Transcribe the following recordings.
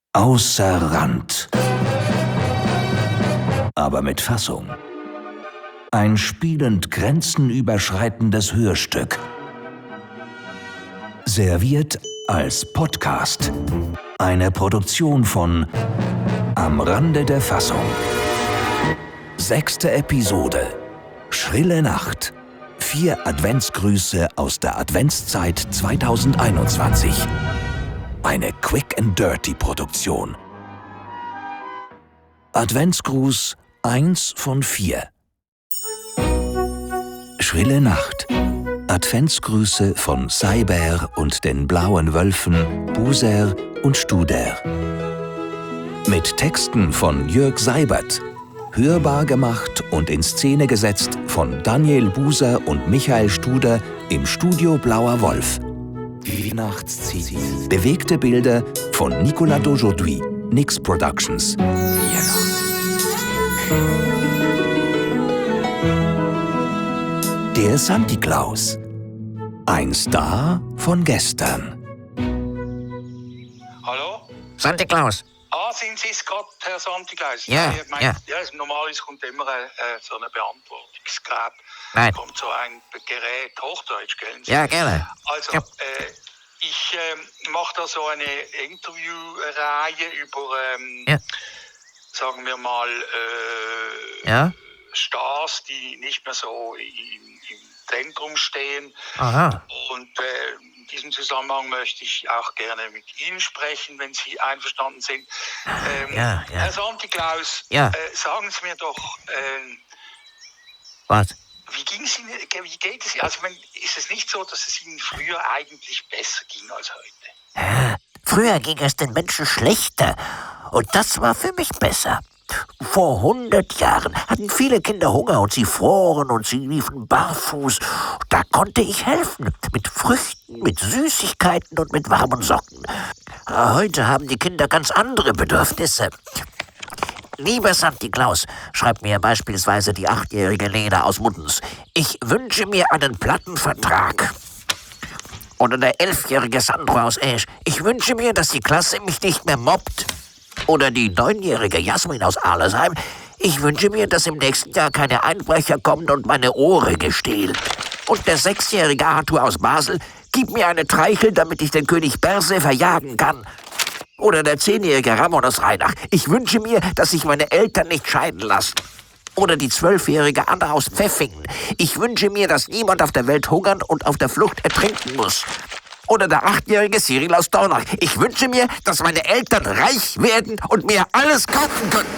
Außer Rand. Aber mit Fassung. Ein spielend grenzenüberschreitendes Hörstück. Serviert als Podcast. Eine Produktion von Am Rande der Fassung. 6. Episode. Schrille Nacht. 4 Adventsgrüße aus der Adventszeit 2021. Eine Quick and Dirty Produktion. Adventsgruß 1 von 4. Schrille Nacht. Adventsgrüße von Seiber und den blauen Wölfen Buser und Studer. Mit Texten von Jörg Seibert. Hörbar gemacht und in Szene gesetzt von Daniel Buser und Michael Studer im Studio Blauer Wolf. Weihnachtsziel. Bewegte Bilder von Nicolas d'Aujourd'hui, Nix Productions. Der Santi Claus. Ein Star von gestern. Hallo? Santi Claus. Sind Sie es gerade, Herr Santi Claus? Ja, Ich meine, ja. Normalerweise kommt immer so eine Beantwortungsgerät. Nein. Kommt so ein Gerät, Hochdeutsch, gell? Ja, gerne. Also, Ja. ich mache da so eine Interviewreihe über, Ja. sagen wir mal, Ja? Stars, die nicht mehr so im Zentrum stehen. Aha. Und in diesem Zusammenhang möchte ich auch gerne mit Ihnen sprechen, wenn Sie einverstanden sind. Ja. Herr Santi Claus, Ja. sagen Sie mir doch, Was? wie geht es Ihnen? Also, ist es nicht so, dass es Ihnen früher eigentlich besser ging als heute? Früher ging es den Menschen schlechter. Und das war für mich besser. Vor 100 Jahren hatten viele Kinder Hunger und sie froren und sie liefen barfuß. Da konnte ich helfen. Mit Früchten, mit Süßigkeiten und mit warmen Socken. Heute haben die Kinder ganz andere Bedürfnisse. Lieber Santi Claus, schreibt mir beispielsweise die 8-jährige Lena aus Muddens, ich wünsche mir einen Plattenvertrag. Oder der 11-jährige Sandro aus Esch, ich wünsche mir, dass die Klasse mich nicht mehr mobbt. Oder die 9-jährige Jasmin aus Arlesheim, ich wünsche mir, dass im nächsten Jahr keine Einbrecher kommen und meine Ohrringe stehlen. Und der 6-jährige Arthur aus Basel, gib mir eine Treichel, damit ich den König Berse verjagen kann. Oder der 10-jährige Ramon aus Rheinach. Ich wünsche mir, dass sich meine Eltern nicht scheiden lassen. Oder die 12-jährige Anna aus Pfeffingen. Ich wünsche mir, dass niemand auf der Welt hungern und auf der Flucht ertrinken muss. Oder der 8-jährige Cyril aus Dornach. Ich wünsche mir, dass meine Eltern reich werden und mir alles kaufen können.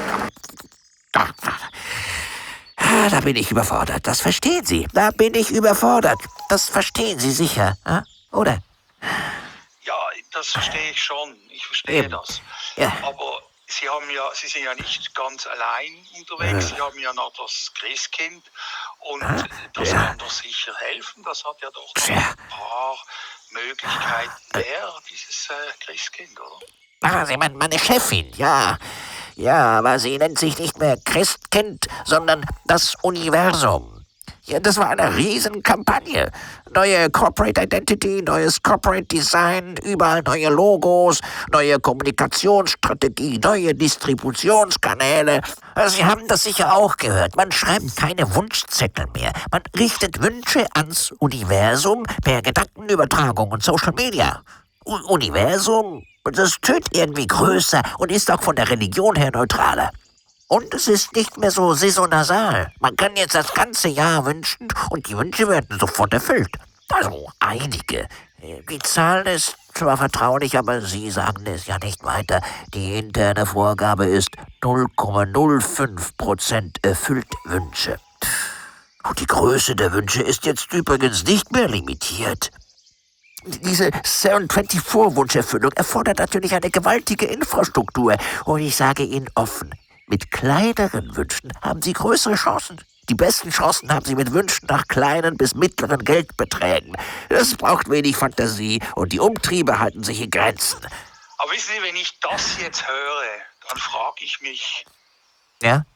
Da bin ich überfordert. Das verstehen Sie. Da bin ich überfordert. Das verstehen Sie sicher, oder? Ja, das verstehe ich schon. Ich verstehe Eben. das. Ja. Aber Sie sind ja nicht ganz allein unterwegs. Sie haben ja noch das Christkind. Und das kann doch sicher helfen. Das hat ja doch noch ein paar Möglichkeiten mehr, dieses Christkind, oder? Sie meinen meine Chefin, ja. Ja, aber sie nennt sich nicht mehr Christkind, sondern das Universum. Ja, das war eine Riesenkampagne. Neue Corporate Identity, neues Corporate Design, überall neue Logos, neue Kommunikationsstrategie, neue Distributionskanäle. Sie haben das sicher auch gehört. Man schreibt keine Wunschzettel mehr. Man richtet Wünsche ans Universum per Gedankenübertragung und Social Media. Universum? Das tönt irgendwie größer und ist auch von der Religion her neutraler. Und es ist nicht mehr so saisonal. Man kann jetzt das ganze Jahr wünschen und die Wünsche werden sofort erfüllt. Also einige. Die Zahl ist zwar vertraulich, aber Sie sagen es ja nicht weiter. Die interne Vorgabe ist 0,05% erfüllt Wünsche. Und die Größe der Wünsche ist jetzt übrigens nicht mehr limitiert. Diese Serendipity-Wunscherfüllung erfordert natürlich eine gewaltige Infrastruktur. Und ich sage Ihnen offen, mit kleineren Wünschen haben Sie größere Chancen. Die besten Chancen haben Sie mit Wünschen nach kleinen bis mittleren Geldbeträgen. Es braucht wenig Fantasie und die Umtriebe halten sich in Grenzen. Aber wissen Sie, wenn ich das jetzt höre, dann frage ich mich, Ja?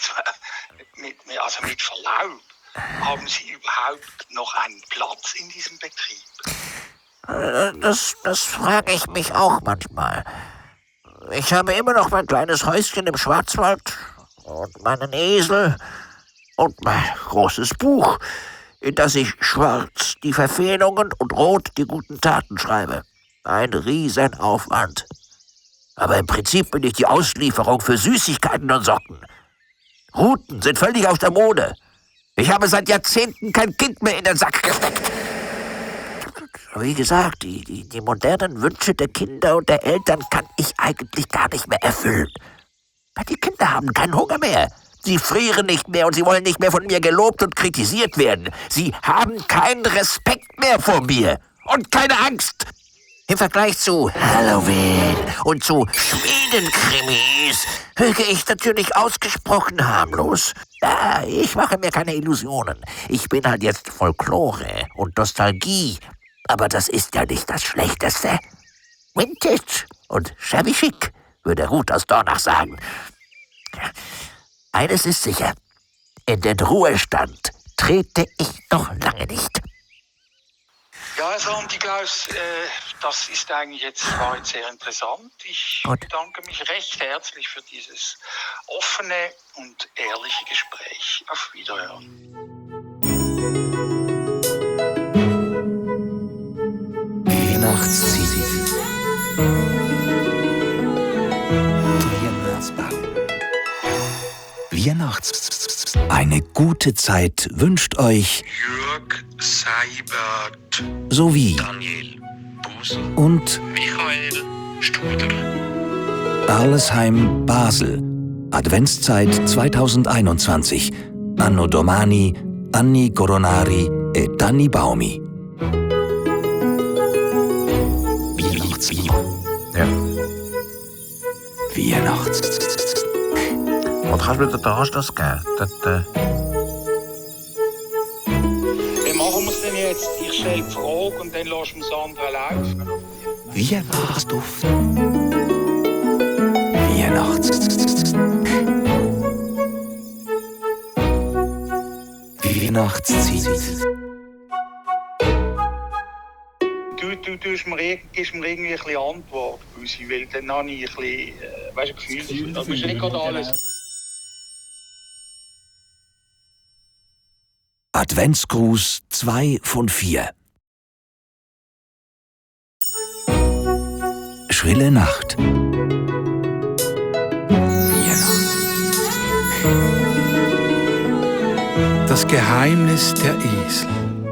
also mit Verlaub, haben Sie überhaupt noch einen Platz in diesem Betrieb? Das frage ich mich auch manchmal. Ich habe immer noch mein kleines Häuschen im Schwarzwald und meinen Esel und mein großes Buch, in das ich schwarz die Verfehlungen und rot die guten Taten schreibe. Ein Riesenaufwand. Aber im Prinzip bin ich die Auslieferung für Süßigkeiten und Socken. Ruten sind völlig aus der Mode. Ich habe seit Jahrzehnten kein Kind mehr in den Sack gesteckt. Wie gesagt, die modernen Wünsche der Kinder und der Eltern kann ich eigentlich gar nicht mehr erfüllen. Weil die Kinder haben keinen Hunger mehr. Sie frieren nicht mehr und sie wollen nicht mehr von mir gelobt und kritisiert werden. Sie haben keinen Respekt mehr vor mir und keine Angst. Im Vergleich zu Halloween und zu Schmiedenkrimis wirke ich natürlich ausgesprochen harmlos. Ja, ich mache mir keine Illusionen. Ich bin halt jetzt Folklore und Nostalgie. Aber das ist ja nicht das Schlechteste. Vintage und shabby chic, würde Ruth aus Dornach sagen. Eines ist sicher, in den Ruhestand trete ich noch lange nicht. Ja, Sandy Klaus, das ist eigentlich war jetzt sehr interessant. Ich bedanke mich recht herzlich für dieses offene und ehrliche Gespräch. Auf Wiederhören. Eine gute Zeit wünscht euch Jörg Seibert, sowie Daniel Buser und Michael Studer. Arlesheim Basel. Adventszeit 2021. Anno Domani, Anni Coronari e Danni Baumi. Weihnachts. Und kannst du mir den Anschluss geben? Wie machen wir es denn jetzt? Ich stelle die Frage und dann lassen wir Sandra laufen. Weihnachtsduft. Weihnachtszeit. Du gibst mir irgendwie ein bisschen Antwort, Büsi, weil dann habe ich ein bisschen, weißt du, Gefühl. Das ist nicht gerade alles. Adventsgruß 2 von 4. Schrille Nacht. Das Geheimnis der Esel.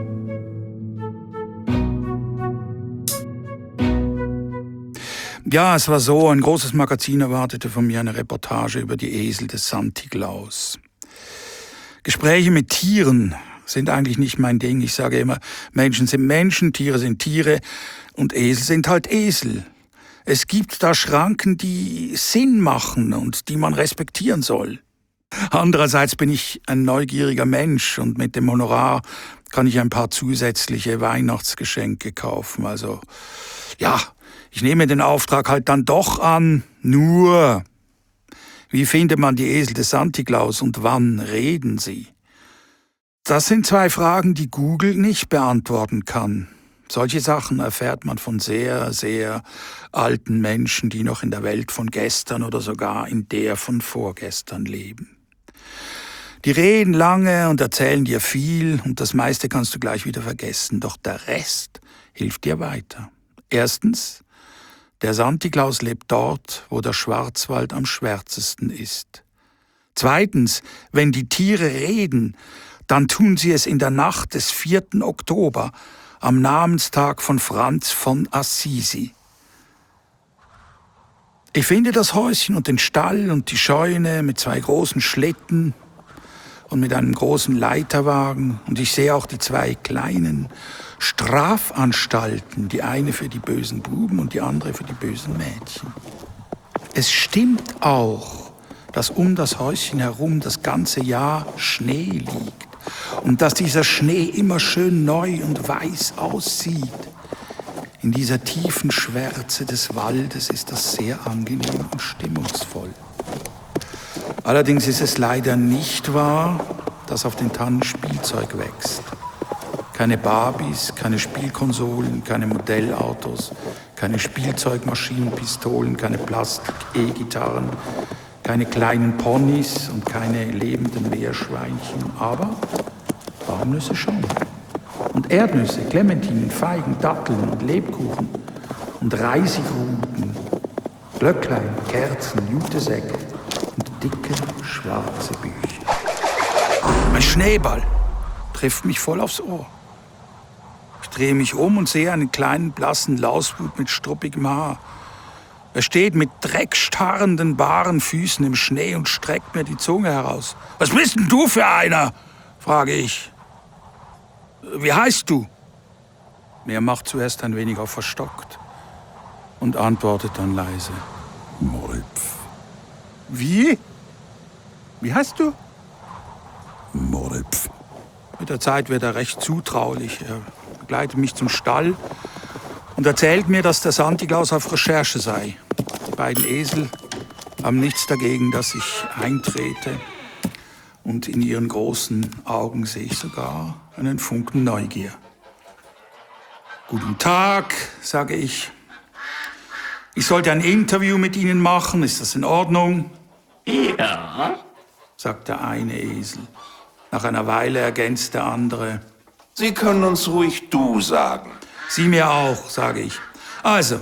Ja, es war so, ein großes Magazin erwartete von mir eine Reportage über die Esel des Santi Claus. Gespräche mit Tieren sind eigentlich nicht mein Ding. Ich sage immer, Menschen sind Menschen, Tiere sind Tiere und Esel sind halt Esel. Es gibt da Schranken, die Sinn machen und die man respektieren soll. Andererseits bin ich ein neugieriger Mensch und mit dem Honorar kann ich ein paar zusätzliche Weihnachtsgeschenke kaufen. Also, ja, ich nehme den Auftrag halt dann doch an. Nur, wie findet man die Esel des Santi Claus und wann reden sie? Das sind 2 Fragen, die Google nicht beantworten kann. Solche Sachen erfährt man von sehr, sehr alten Menschen, die noch in der Welt von gestern oder sogar in der von vorgestern leben. Die reden lange und erzählen dir viel und das meiste kannst du gleich wieder vergessen, doch der Rest hilft dir weiter. Erstens, der Santi Claus lebt dort, wo der Schwarzwald am schwärzesten ist. Zweitens, wenn die Tiere reden, dann tun sie es in der Nacht des 4. Oktober, am Namenstag von Franz von Assisi. Ich finde das Häuschen und den Stall und die Scheune mit 2 großen Schlitten und mit einem großen Leiterwagen und ich sehe auch die 2 kleinen Strafanstalten, die eine für die bösen Buben und die andere für die bösen Mädchen. Es stimmt auch, dass um das Häuschen herum das ganze Jahr Schnee liegt und dass dieser Schnee immer schön neu und weiß aussieht. In dieser tiefen Schwärze des Waldes ist das sehr angenehm und stimmungsvoll. Allerdings ist es leider nicht wahr, dass auf den Tannen Spielzeug wächst. Keine Barbies, keine Spielkonsolen, keine Modellautos, Keine Spielzeugmaschinen, Pistolen, keine Plastik-E-Gitarren, keine kleinen Ponys und keine lebenden Meerschweinchen, aber Walnüsse schon. Und Erdnüsse, Clementinen, Feigen, Datteln und Lebkuchen und Reisigruten, Glöcklein, Kerzen, Jutesäcke und dicke, schwarze Bücher. Ein Schneeball trifft mich voll aufs Ohr. Ich drehe mich um und sehe einen kleinen, blassen Lausbub mit struppigem Haar. Er steht mit dreckstarrenden, baren Füßen im Schnee und streckt mir die Zunge heraus. »Was bist denn du für einer?« frage ich. »Wie heißt du?« Er macht zuerst ein wenig auf verstockt und antwortet dann leise. Moritz. »Wie? Wie heißt du?« Moritz. Mit der Zeit wird er recht zutraulich. Er begleitet mich zum Stall und erzählt mir, dass der Santi-Klaus auf Recherche sei. Die beiden Esel haben nichts dagegen, dass ich eintrete. Und in ihren großen Augen sehe ich sogar einen Funken Neugier. »Guten Tag«, sage ich. »Ich sollte ein Interview mit Ihnen machen. Ist das in Ordnung?« Ja, sagt der eine Esel. Nach einer Weile ergänzt der andere. Sie können uns ruhig du sagen. Sie mir auch, sage ich. Also,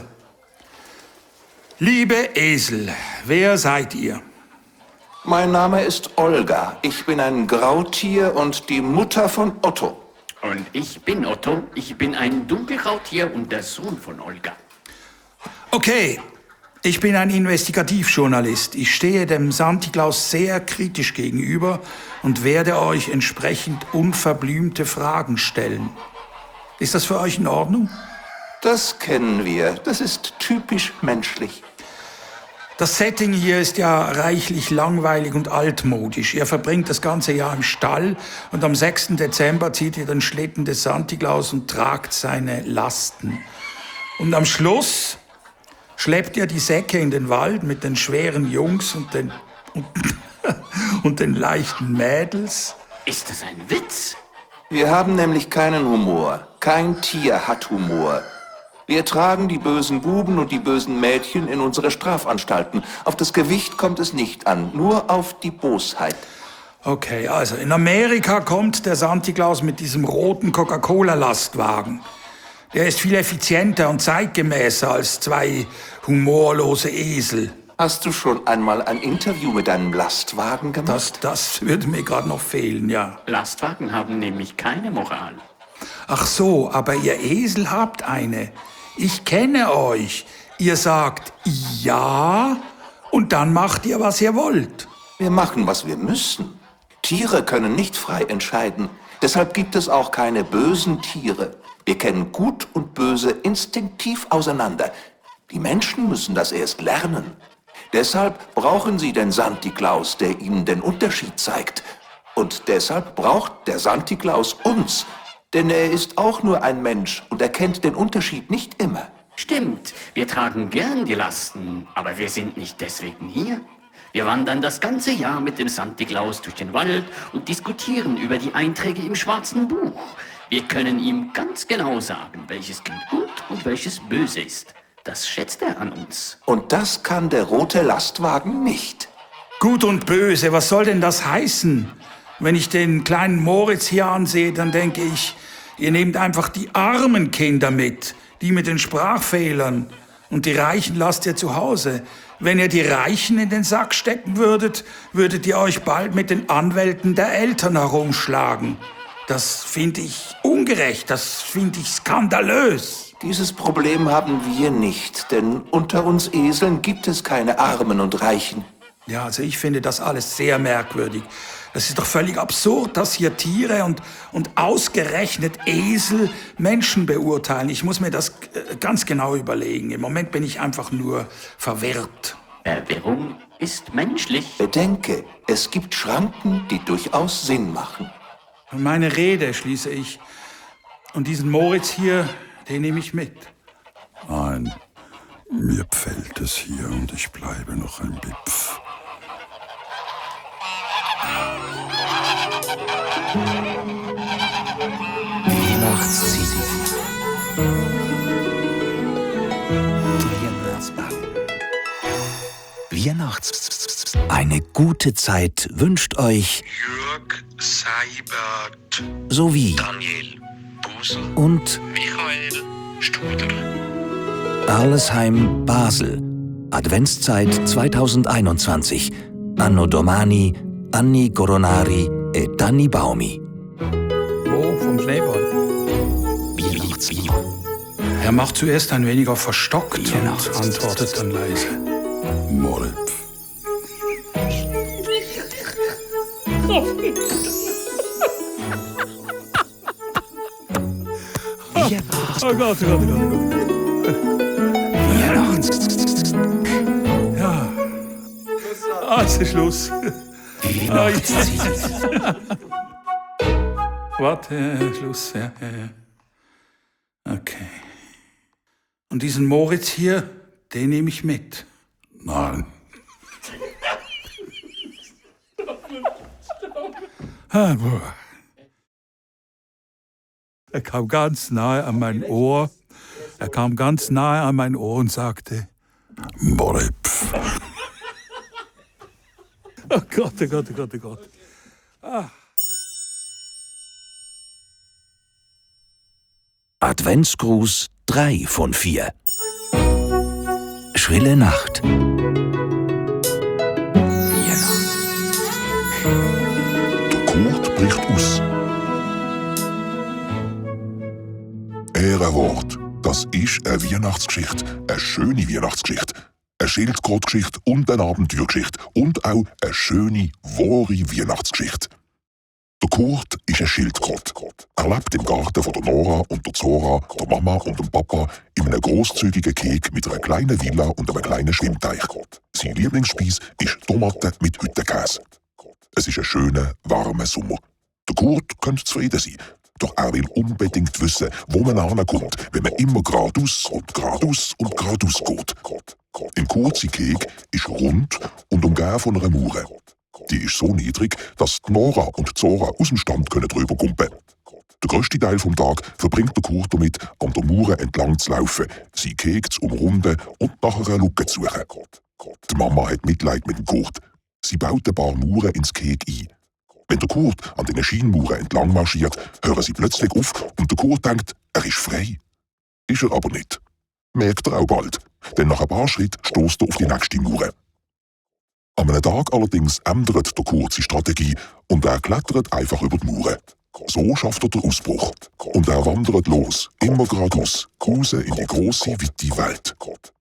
liebe Esel, wer seid ihr? Mein Name ist Olga. Ich bin ein Grautier und die Mutter von Otto. und ich bin Otto. Ich bin ein Dunkelraubtier und der Sohn von Olga. Okay, ich bin ein Investigativjournalist. Ich stehe dem Santi-Klaus sehr kritisch gegenüber und werde euch entsprechend unverblümte Fragen stellen. Ist das für euch in Ordnung? Das kennen wir. Das ist typisch menschlich. Das Setting hier ist ja reichlich langweilig und altmodisch. Ihr verbringt das ganze Jahr im Stall und am 6. Dezember zieht ihr den Schlitten des Santi-Klaus und tragt seine Lasten. Und am Schluss schleppt ihr die Säcke in den Wald mit den schweren Jungs und den leichten Mädels. Ist das ein Witz? Wir haben nämlich keinen Humor. Kein Tier hat Humor. Wir tragen die bösen Buben und die bösen Mädchen in unsere Strafanstalten. Auf das Gewicht kommt es nicht an, nur auf die Bosheit. Okay, also in Amerika kommt der Santi-Klaus mit diesem roten Coca-Cola-Lastwagen. Der ist viel effizienter und zeitgemäßer als zwei humorlose Esel. Hast du schon einmal ein Interview mit einem Lastwagen gemacht? Das würde mir gerade noch fehlen, ja. Lastwagen haben nämlich keine Moral. Ach so, aber ihr Esel habt eine. Ich kenne euch. Ihr sagt ja und dann macht ihr, was ihr wollt. Wir machen, was wir müssen. Tiere können nicht frei entscheiden. Deshalb gibt es auch keine bösen Tiere. Wir kennen Gut und Böse instinktiv auseinander. Die Menschen müssen das erst lernen. Deshalb brauchen sie den Santi-Klaus, der ihnen den Unterschied zeigt. Und deshalb braucht der Santi-Klaus uns. Denn er ist auch nur ein Mensch und er kennt den Unterschied nicht immer. Stimmt, wir tragen gern die Lasten, aber wir sind nicht deswegen hier. Wir wandern das ganze Jahr mit dem Santi-Klaus durch den Wald und diskutieren über die Einträge im schwarzen Buch. Wir können ihm ganz genau sagen, welches Kind gut und welches böse ist. Das schätzt er an uns. Und das kann der rote Lastwagen nicht. Gut und böse, was soll denn das heißen? Wenn ich den kleinen Moritz hier ansehe, dann denke ich, ihr nehmt einfach die armen Kinder mit, die mit den Sprachfehlern. Und die Reichen lasst ihr zu Hause. Wenn ihr die Reichen in den Sack stecken würdet, würdet ihr euch bald mit den Anwälten der Eltern herumschlagen. Das finde ich ungerecht, das finde ich skandalös. Dieses Problem haben wir nicht, denn unter uns Eseln gibt es keine Armen und Reichen. Ja, also ich finde das alles sehr merkwürdig. Das ist doch völlig absurd, dass hier Tiere und ausgerechnet Esel Menschen beurteilen. Ich muss mir das ganz genau überlegen. Im Moment bin ich einfach nur verwirrt. Verwirrung ist menschlich. Bedenke, es gibt Schranken, die durchaus Sinn machen. Meine Rede schließe ich. Und diesen Moritz hier, den nehme ich mit. Nein, mir gefällt es hier und ich bleibe noch ein Bipf. Wie macht's sie? Eine gute Zeit wünscht euch Jörg Seibert, sowie Daniel Busel, und Michael Studer. Arlesheim Basel. Adventszeit 2021. Anno Domani, Anni Coronari e Danni Baumi. Wo? Vom Schneeball? Er macht zuerst ein wenig verstockt und antwortet dann leise. Moritz. Oh Gott, oh Gott, oh Gott, oh Gott. Ja. Es ist Schluss. Warte, Schluss. Ja. Okay. Und diesen Moritz hier, den nehme ich mit. Nein. Er kam ganz nahe an mein Ohr. Und sagte: Moritz. Oh Gott, oh Gott, oh Gott, oh Gott. Adventsgruß 3 von 4. Schrille Nacht. Der Kurt bricht aus. Ehrenwort. Das ist eine Weihnachtsgeschichte. Eine schöne Weihnachtsgeschichte. Eine Schildkrötgeschichte und eine Abenteuergeschichte. Und auch eine schöne, wahre Weihnachtsgeschichte. Der Kurt ist ein Schildkröte. Er lebt im Garten von der Nora und der Zora, der Mama und dem Papa, in einem grosszügigen Keg mit einer kleinen Villa und einem kleinen Schwimmteich. Sein Lieblingsspeis ist Tomaten mit Hüttenkäse. Es ist ein schöner, warmer Sommer. Der Kurt könnte zufrieden sein. Doch er will unbedingt wissen, wo man ankommt, wenn man immer geradeaus und geradeaus und geradeaus geht. Im kurzen Keg ist rund und umgeben von einer Mauer. Die ist so niedrig, dass die Nora und die Zora aus dem Stand drüber kumpen. Der grösste Teil vom Tag verbringt der Kurt damit, an der Mauer entlang zu laufen, sie Keg zu umrunden und nach einer Lücke zu suchen. Die Mama hat Mitleid mit dem Kurt. Sie baut ein paar Mauern ins Keg ein. Wenn der Kurt an den Schienenmauern entlang marschiert, hören sie plötzlich auf und der Kurt denkt, er ist frei. Ist er aber nicht. Merkt er auch bald, denn nach ein paar Schritten stößt er auf die nächste Mauer. An einem Tag allerdings ändert der Kurt seine Strategie und er klettert einfach über die Mauer. So schafft er den Ausbruch. Und er wandert los, immer geradeaus, raus in die grosse, weite Welt.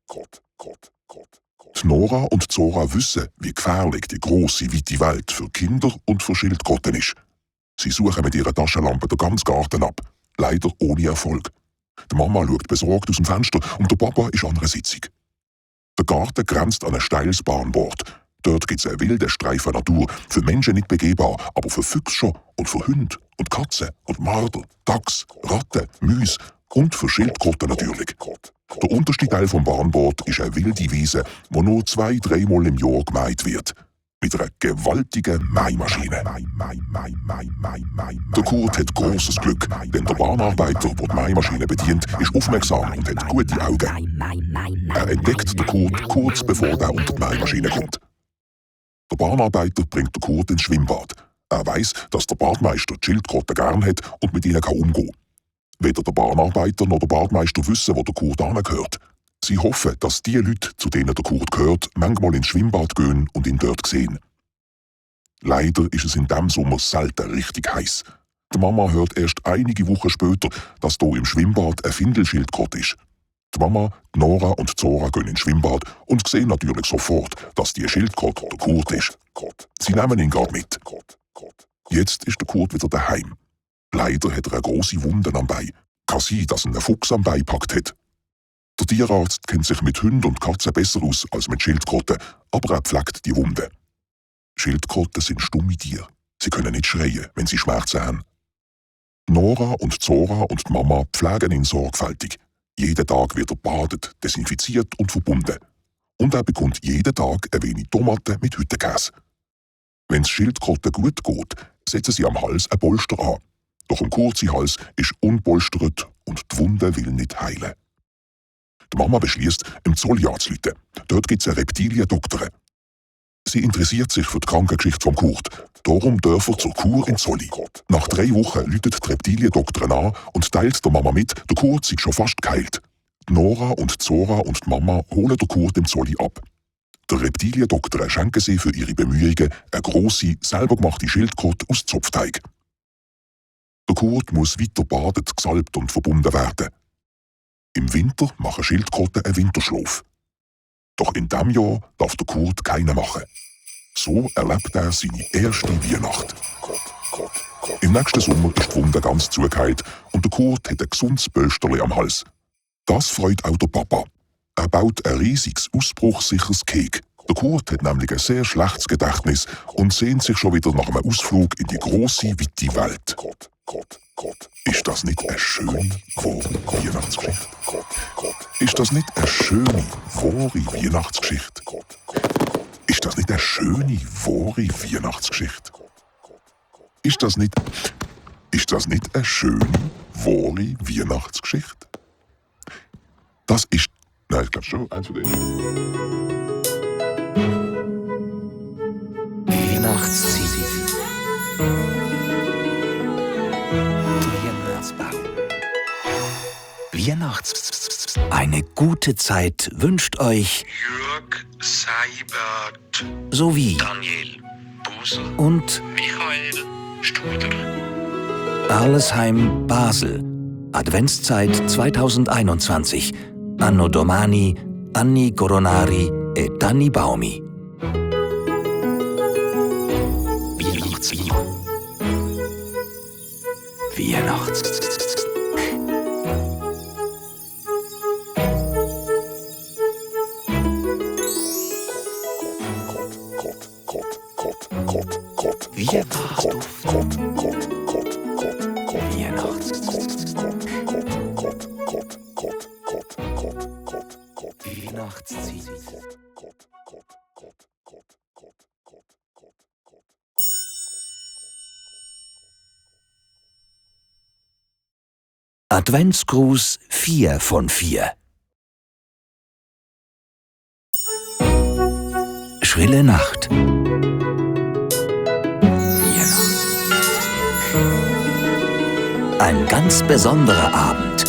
Die Nora und die Zora wissen, wie gefährlich die grosse, weite Welt für Kinder und für Schildkröten ist. Sie suchen mit ihrer Taschenlampe den ganzen Garten ab, leider ohne Erfolg. Die Mama schaut besorgt aus dem Fenster und der Papa ist an einer Sitzung. Der Garten grenzt an ein steiles Bahnbord. Dort gibt es einen wilden Streifen Natur, für Menschen nicht begehbar, aber für Füchse schon und für Hunde und Katzen und Marder, Dachs, Ratten, Mäuse und für Schildkröten natürlich. Der unterste Teil vom Bahnbord ist eine wilde Wiese, die nur 2-3 Mal im Jahr gemäht wird. Mit einer gewaltigen Mähmaschine. Der Kurt hat grosses Glück, denn der Bahnarbeiter, der die Mähmaschine bedient, ist aufmerksam und hat gute Augen. Er entdeckt den Kurt kurz bevor er unter die Mähmaschine kommt. Der Bahnarbeiter bringt den Kurt ins Schwimmbad. Er weiss, dass der Badmeister die Schildkröten gern hat und mit ihnen umgehen kann. Weder der Bahnarbeiter noch der Badmeister wissen, wo der Kurt angehört. Sie hoffen, dass die Leute, zu denen der Kurt gehört, manchmal ins Schwimmbad gehen und ihn dort sehen. Leider ist es in diesem Sommer selten richtig heiß. Die Mama hört erst einige Wochen später, dass hier im Schwimmbad eine Findelschildkröte ist. Die Mama, die Nora und die Zora gehen ins Schwimmbad und sehen natürlich sofort, dass die Schildkröte der Kurt ist. Sie nehmen ihn gerade mit. Jetzt ist der Kurt wieder daheim. Leider hat er eine grosse Wunde am Bein. Kann sein, dass ihn ein Fuchs am Bein gepackt hat. Der Tierarzt kennt sich mit Hunden und Katzen besser aus als mit Schildkröten, aber er pflegt die Wunde. Schildkröten sind stumme Tiere. Sie können nicht schreien, wenn sie Schmerzen haben. Nora und Zora und die Mama pflegen ihn sorgfältig. Jeden Tag wird er badet, desinfiziert und verbunden. Und er bekommt jeden Tag ein wenig Tomaten mit Hüttenkäse. Wenn es Schildkröten gut geht, setzen sie am Hals ein Polster an. Doch ein kurzer Hals ist unpolstert und die Wunde will nicht heilen. Die Mama beschließt, im Zoll anzurufen. Dort gibt es einen Reptiliendoktor. Sie interessiert sich für die Krankengeschichte vom Kurt. Darum darf er zur Kur in Zolli. Nach 3 Wochen läutet die Reptiliendoktorin an und teilt der Mama mit, der Kurt sei schon fast geheilt. Die Nora und Zora und die Mama holen den Kurt im Zolli ab. Der Reptiliendoktor schenken sie für ihre Bemühungen eine grosse, selber gemachte Schildkröte aus Zopfteig. Der Kurt muss weiter badet, gesalbt und verbunden werden. Im Winter machen Schildkröten einen Winterschlaf. Doch in diesem Jahr darf der Kurt keinen machen. So erlebt er seine erste Weihnacht. Im nächsten Sommer ist die Wunde ganz zugeheilt und der Kurt hat ein gesundes Bösterli am Hals. Das freut auch der Papa. Er baut ein riesiges, ausbruchssicheres Kek. Der Kurt hat nämlich ein sehr schlechtes Gedächtnis und sehnt sich schon wieder nach einem Ausflug in die grosse, weite Welt. Ist das nicht eine schöne, wahre Weihnachtsgeschichte? Ist das nicht eine schöne, wahre Weihnachtsgeschichte? Ist das nicht eine schöne, wahre Weihnachtsgeschichte? Ist das nicht eine schöne, wahre Weihnachtsgeschichte? Das ist... Nein, ich glaube schon, eins von denen. Weihnachtsziel. Eine gute Zeit wünscht euch Jörg Seibert, sowie Daniel Buser, und Michael Studer. Arlesheim Basel. Adventszeit 2021. Anno Domani, Anni Coronari et Anni Baumi. Adventsgruß 4 von 4. Schrille Nacht. Ein ganz besonderer Abend.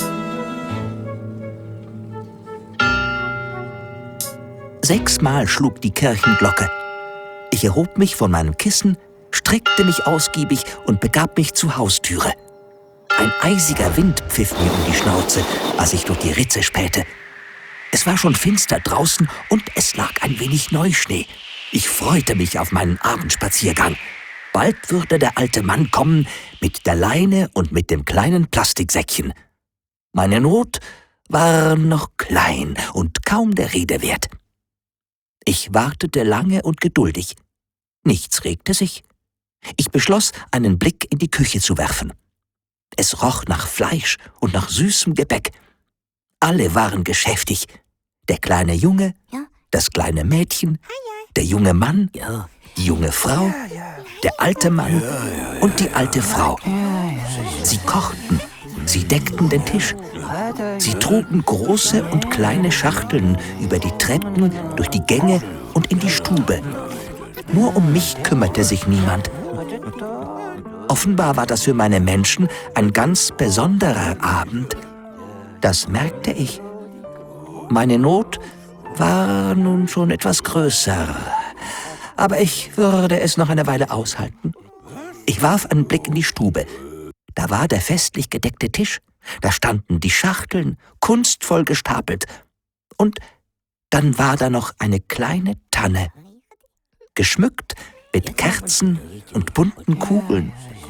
6-mal schlug die Kirchenglocke. Ich erhob mich von meinem Kissen, streckte mich ausgiebig und begab mich zur Haustüre. Ein eisiger Wind pfiff mir um die Schnauze, als ich durch die Ritze spähte. Es war schon finster draußen und es lag ein wenig Neuschnee. Ich freute mich auf meinen Abendspaziergang. Bald würde der alte Mann kommen mit der Leine und mit dem kleinen Plastiksäckchen. Meine Not war noch klein und kaum der Rede wert. Ich wartete lange und geduldig. Nichts regte sich. Ich beschloss, einen Blick in die Küche zu werfen. Es roch nach Fleisch und nach süßem Gebäck. Alle waren geschäftig. Der kleine Junge, das kleine Mädchen, der junge Mann, die junge Frau, der alte Mann und die alte Frau. Sie kochten, sie deckten den Tisch. Sie trugen große und kleine Schachteln über die Treppen, durch die Gänge und in die Stube. Nur um mich kümmerte sich niemand. Offenbar war das für meine Menschen ein ganz besonderer Abend. Das merkte ich. Meine Not war nun schon etwas größer, aber ich würde es noch eine Weile aushalten. Ich warf einen Blick in die Stube. Da war der festlich gedeckte Tisch, da standen die Schachteln, kunstvoll gestapelt. Und dann war da noch eine kleine Tanne, geschmückt mit Kerzen und bunten Kugeln.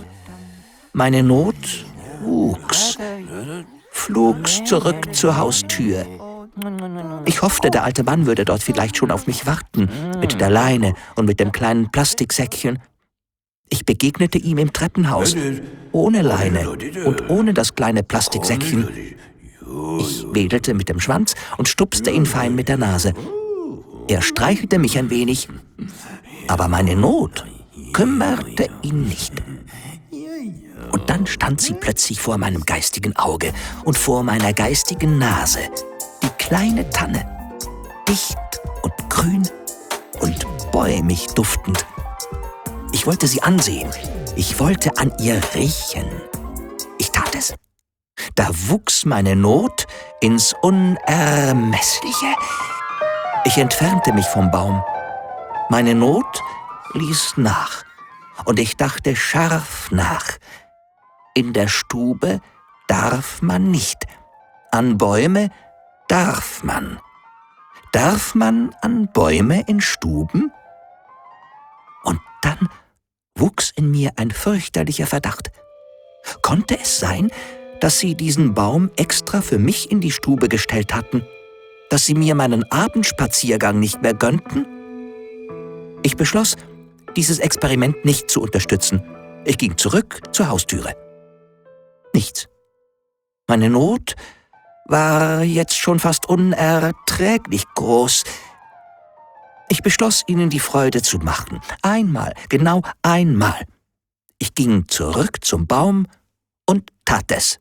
Meine Not wuchs, flugs zurück zur Haustür. Ich hoffte, der alte Mann würde dort vielleicht schon auf mich warten, mit der Leine und mit dem kleinen Plastiksäckchen. Ich begegnete ihm im Treppenhaus, ohne Leine und ohne das kleine Plastiksäckchen. Ich wedelte mit dem Schwanz und stupste ihn fein mit der Nase. Er streichelte mich ein wenig, aber meine Not kümmerte ihn nicht. Und dann stand sie plötzlich vor meinem geistigen Auge und vor meiner geistigen Nase. Die kleine Tanne, dicht und grün und bäumig duftend. Ich wollte sie ansehen. Ich wollte an ihr riechen. Ich tat es. Da wuchs meine Not ins Unermessliche. Ich entfernte mich vom Baum. Meine Not ließ nach. Und ich dachte scharf nach. In der Stube darf man nicht. An Bäume darf man. Darf man an Bäume in Stuben? Und dann wuchs in mir ein fürchterlicher Verdacht. Konnte es sein, dass sie diesen Baum extra für mich in die Stube gestellt hatten? Dass sie mir meinen Abendspaziergang nicht mehr gönnten? Ich beschloss, dieses Experiment nicht zu unterstützen. Ich ging zurück zur Haustüre. Nichts. Meine Not war jetzt schon fast unerträglich groß. Ich beschloss, ihnen die Freude zu machen. Einmal, genau einmal. Ich ging zurück zum Baum und tat es.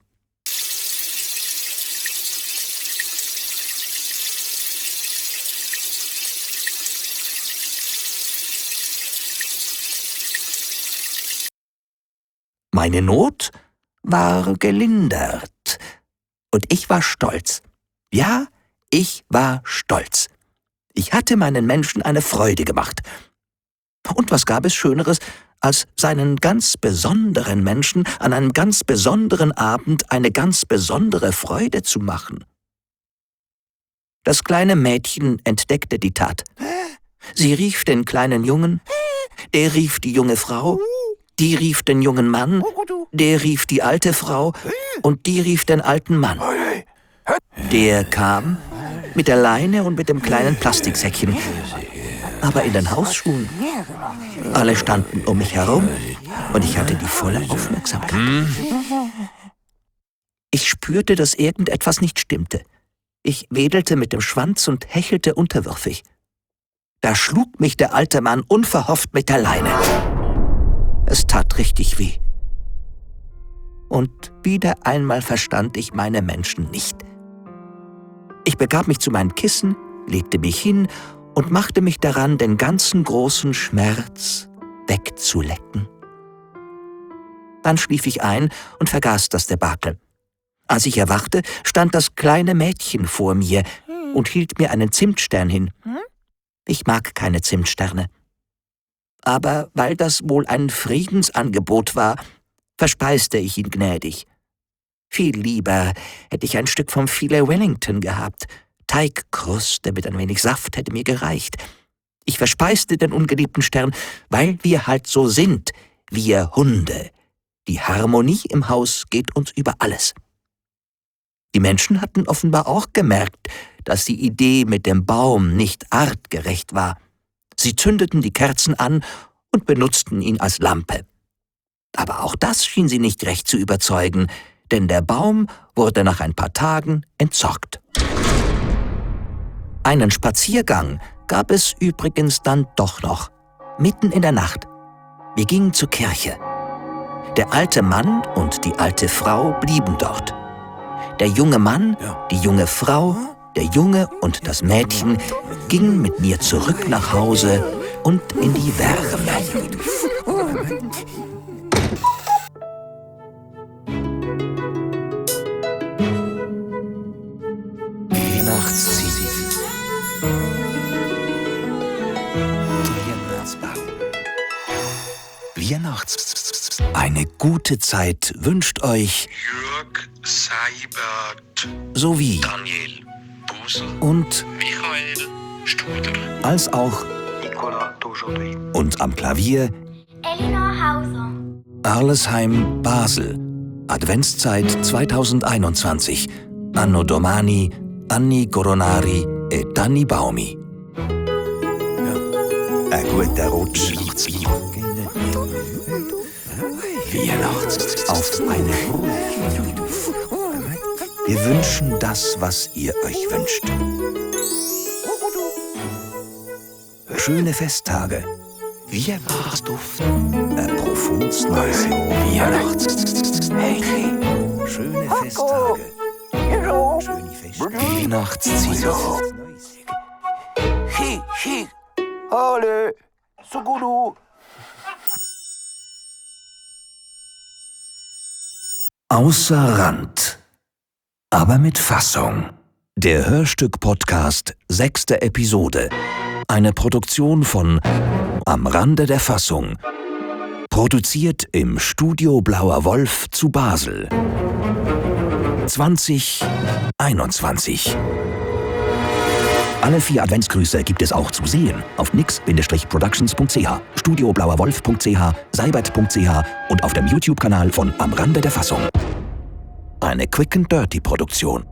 Meine Not war gelindert. Und ich war stolz. Ja, ich war stolz. Ich hatte meinen Menschen eine Freude gemacht. Und was gab es Schöneres, als seinen ganz besonderen Menschen an einem ganz besonderen Abend eine ganz besondere Freude zu machen? Das kleine Mädchen entdeckte die Tat. Sie rief den kleinen Jungen, der rief die junge Frau, die rief den jungen Mann, der rief die alte Frau und die rief den alten Mann. Der kam mit der Leine und mit dem kleinen Plastiksäckchen, aber in den Hausschuhen. Alle standen um mich herum und ich hatte die volle Aufmerksamkeit. Ich spürte, dass irgendetwas nicht stimmte. Ich wedelte mit dem Schwanz und hechelte unterwürfig. Da schlug mich der alte Mann unverhofft mit der Leine. Es tat richtig weh. Und wieder einmal verstand ich meine Menschen nicht. Ich begab mich zu meinem Kissen, legte mich hin und machte mich daran, den ganzen großen Schmerz wegzulecken. Dann schlief ich ein und vergaß das Debakel. Als ich erwachte, stand das kleine Mädchen vor mir und hielt mir einen Zimtstern hin. Ich mag keine Zimtsterne. Aber weil das wohl ein Friedensangebot war, verspeiste ich ihn gnädig. Viel lieber hätte ich ein Stück vom Filet Wellington gehabt. Teigkruste mit ein wenig Saft hätte mir gereicht. Ich verspeiste den ungeliebten Stern, weil wir halt so sind, wir Hunde. Die Harmonie im Haus geht uns über alles. Die Menschen hatten offenbar auch gemerkt, dass die Idee mit dem Baum nicht artgerecht war. Sie zündeten die Kerzen an und benutzten ihn als Lampe. Aber auch das schien sie nicht recht zu überzeugen, denn der Baum wurde nach ein paar Tagen entsorgt. Einen Spaziergang gab es übrigens dann doch noch, mitten in der Nacht. Wir gingen zur Kirche. Der alte Mann und die alte Frau blieben dort. Der junge Mann, die junge Frau, der Junge und das Mädchen gingen mit mir zurück nach Hause und in die Wärme. Eine gute Zeit wünscht euch Jörg Seibert, sowie Daniel Busel und Michael Studer, als auch Nicolas Daujourdry. und am Klavier Elinor Hauser. Arlesheim, Basel. Adventszeit 2021. Anno Domani, Anni Coronari e Danni Baumi. Ein guter Rutsch. Weihnachts auf eine Ruhe. Wir wünschen das, was ihr euch wünscht. Schöne Festtage. Weihnachtsduft. Profunds neues Weihnachts. Schöne Festtage. Schöne Festtage. Weihnachtsziel. Ole, so gut. Außer Rand, aber mit Fassung. Der Hörstück-Podcast 6. Episode. Eine Produktion von Am Rande der Fassung. Produziert im Studio Blauer Wolf zu Basel. 2021. Alle 4 Adventsgrüße gibt es auch zu sehen auf nix-productions.ch, studioblauerwolf.ch, seibert.ch und auf dem YouTube-Kanal von Am Rande der Fassung. Eine Quick and Dirty Produktion.